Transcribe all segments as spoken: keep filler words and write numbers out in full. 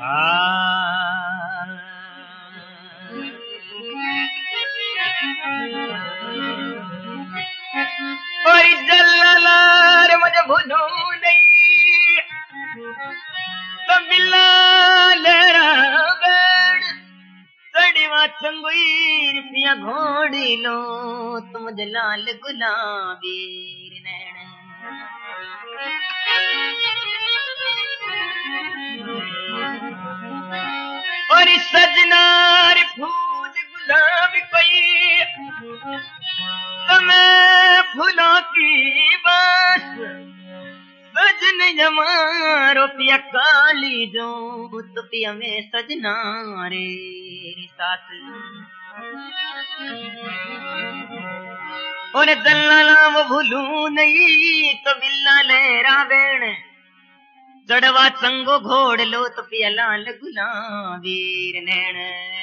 और जल्लालार मुझे भूलो नहीं तो बिल्लाल रावण सड़ी वाचंगुईर पिया घोड़ी लो तुम मुझे लाल गुलाबी नैन और सजनार फूल गुलाब कोई तुम्हें फूलों की बस सजन जमारो पिया काली जो तो पिया में सजना रे साथ और दल्लाला वो भूलू नहीं तो बिल्ला लहरा बेण जड़वा संगो घोड़ लो तो पिया लाल गुलाबीर नैन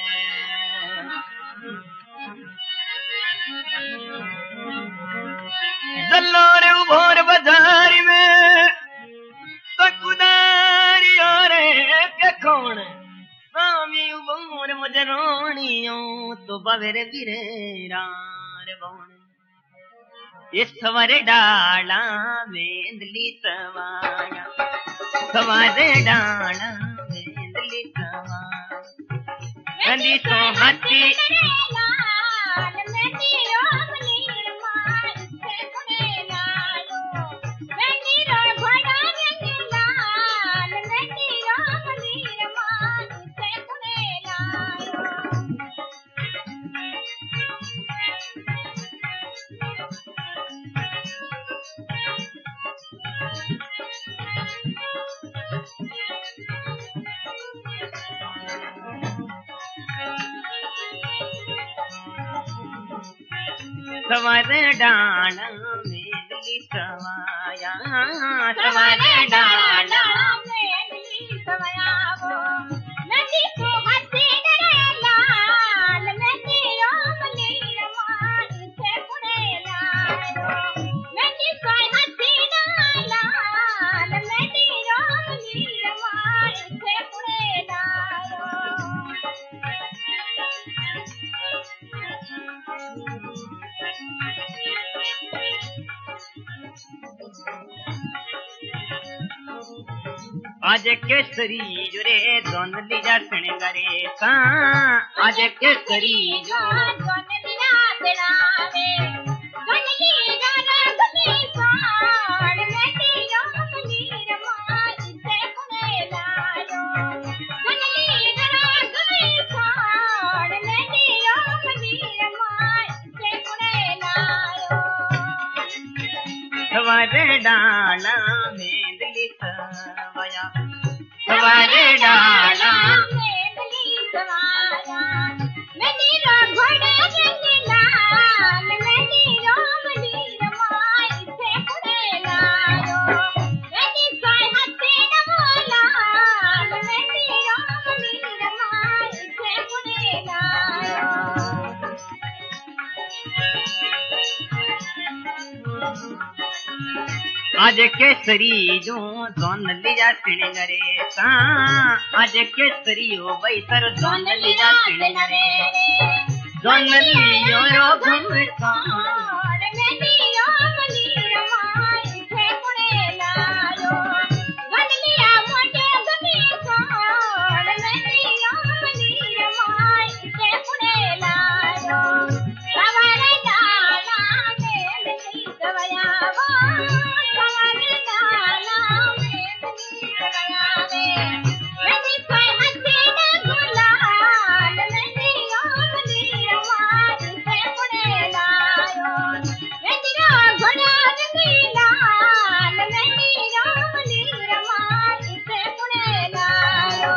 जल्लोरे उभोर बाजारी में सकुदारी और के कौन स्वामी उभोर मुझे रोनियों तो बवेरे बिरे रार बौन इस सवारे डाला वेंदली सवाया सवारे डाला वेंदली सवाया गली तो हाथी सवारे डाला मेली सवाया सवारे डाला मेली सवाया वो नदी को हंसी डरे लाल नदी रोमली रमान से पुणे लायो नदी को हंसी डरे लाल नदी रोमली रमान से पुणे लायो आज केसरी जुरे दोन लिजा सणगरे सा आज केसरी जो दोन लिजा सणावे दोन लिजा रगली साण मेटी रोमली रमान से पुणे लायो दोन लिजा रगली साण मेटी रोमली रमान से पुणे लायो सवारे डाला मेंदली सवाया सवारे डाला मेंदली सवाया मेरी रो घोड़े रंग लाल मेरी रोमली रमाई से पुणे लायो मेरी सोय हंसी नमो लाल मेरी रोमली रमाई से पुणे लायो आज केसरी जो दोन लिया सिणगरे सा आज केसरी हो भाई सर दोन लिया सिणगरे दोन लियो रो घुमता मेरी रोमली रमाई से पुणे लायो दोन लिया मोटे गमी साण मेरी रोमली रमाई से पुणे लायो सवारे डाला मेंदली सवाया वो सवारे डाला मेंदली सवाया वे मेरी सोय हंसी गुलाल मेरी रोमली रमान से पुणे लायो मेरी रो घोड़ा रंगी लाल मेरी रोमली रमान से पुणे लायो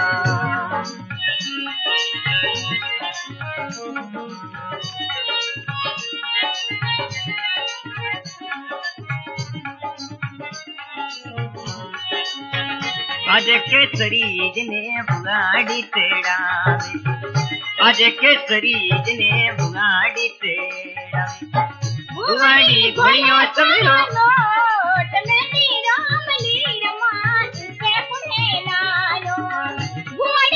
आज केसरी जिने बुगाड़ी तेड़ावे आज केसरी जिने बुगाड़ी तेड़ावे बुगाड़ी घोड़ियों समरो लोट मेरी रोमली रमान से पुणे लायो बुआ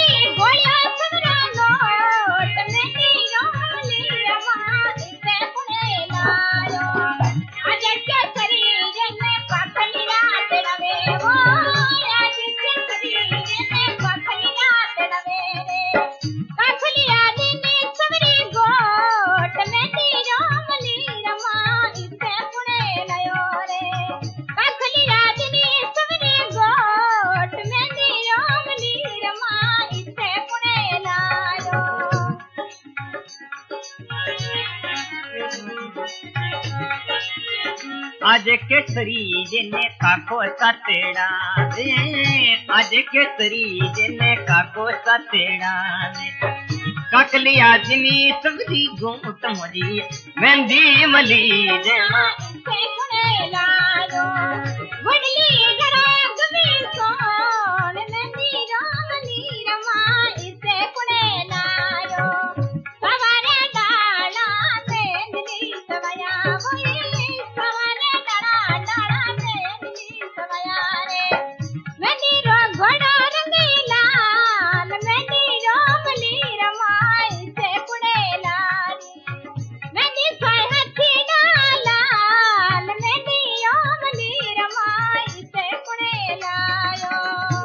आज केसरी जिने काको सा तेड़ा दे, आज केसरी जिने काको सा तेड़ा दे। काकली आदमी सब्जी घूट मरी मेहंदी मली जमा फेंकने लायो वडली जरा कभी सोन मेहंदी रामली रमा इसे कुड़े लायो सवारे डाला मेहंदी सवया वही सवारे डाला डाला मेहंदी सवया रे मेहंदी रो घोड़ा रंगीला मेहंदी रामली रमा इसे कुड़े लारी मेहंदी सोय हथी डाला मेहंदी रामली रमा इसे कुड़े लायो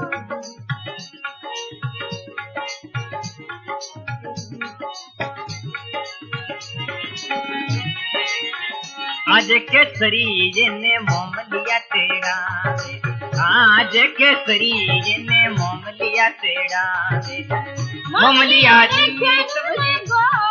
आज केसरी जिने मोम लिया तेड़ा दे, आज केसरी जिने मोम लिया तेड़ा दे। मोम लिया जिने गो